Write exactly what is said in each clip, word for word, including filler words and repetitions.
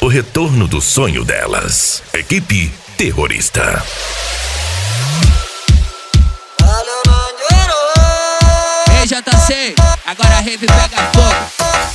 o retorno do sonho delas. Equipe Terrorista. Ei, J C, agora a rave pega fogo.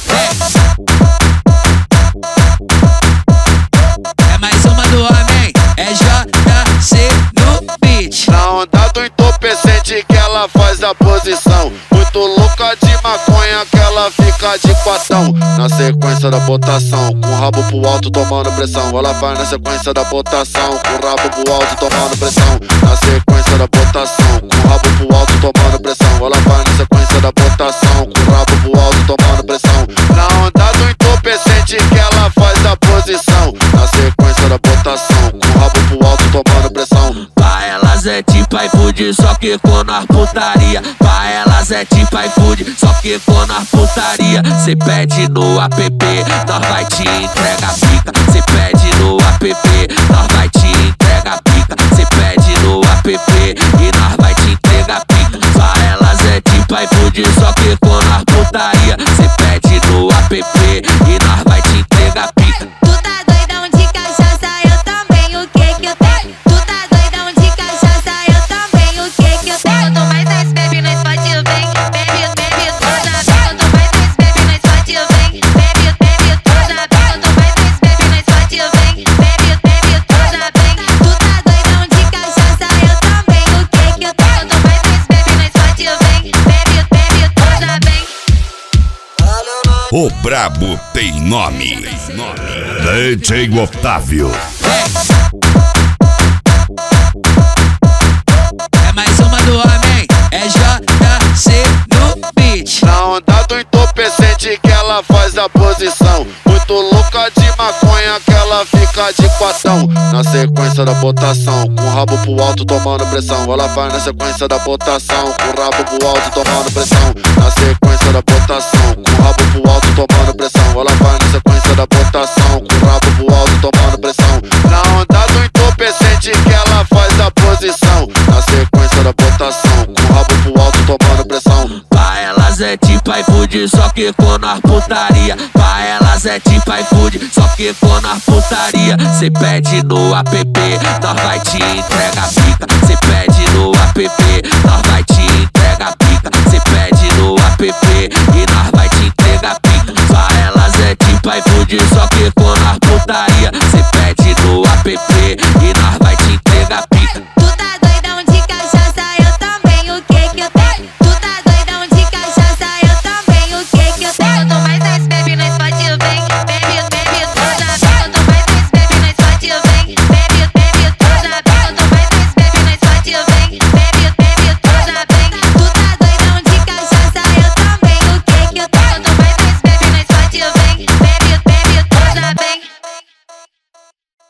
É. É mais uma do homem, é J C no beat. Na onda do entorpecente que ela faz a posição, muito louca de maconha que ela fica de quatão. Na sequência da botação, com o rabo pro alto tomando pressão. Ela vai na sequência da botação, com o rabo pro alto tomando pressão. Na sequência da botação, com o rabo pro alto tomando pressão. Ela vai na sequência da botação, com o rabo pro alto tomando pressão. Na onda do entorpecente que ela faz a posição, na sequência da botação, com o rabo pro alto tomando pressão. Pra elas é tipo iFood, só que com nós putaria. Pra elas é tipo iFood, só que com nós putaria. Cê pede no app, nós vai te entrega a pica. Cê pede no app, nós vai te entrega a pica. Cê pede no app e nós vai te entrega a pica. Pra elas é tipo iFood, só que com nós putaria. Cê pede no app e nós vai te entrega a pica. Tu tá doidão de cachaça, eu também, o que que eu tenho? Tu tá doidão de cachaça, eu também, o que que eu tenho? Quanto mais nós bebe, nós pode vem, bebe, bebe, toda vez. Quanto mais nós bebe, nós pode vem, bebe, bebe, toda vez. Quanto mais nós bebe, nós pode vem, bebe, bebe, toda vez. Tu tá doidão de cachaça, eu também, o que que eu tenho? Quanto mais nós bebe, nós pode vem, bebe, bebe, toda vez. O brabo tem nome. D J Otávio. É mais uma do homem, é J C no beat. Na onda do entorpecente que ela faz a posição, muito louca de maconha que ela fica de quatão. Na sequência da botação, com o rabo pro alto tomando pressão. Ela vai na sequência da botação, com o rabo pro alto tomando pressão. Na sequência da botação, com o rabo pro alto tomando pressão. Ela vai na sequência da botação, com o rabo pro alto tomando pressão. Na onda do entorpecente que ela faz a posição, na sequência da botação, com o rabo pro alto tomando pressão. Pra elas é tipo iFood, só que com nós putaria. Pra elas é tipo iFood, só que com nós putaria. Cê pede no app, nós vai te entrega a pica. Cê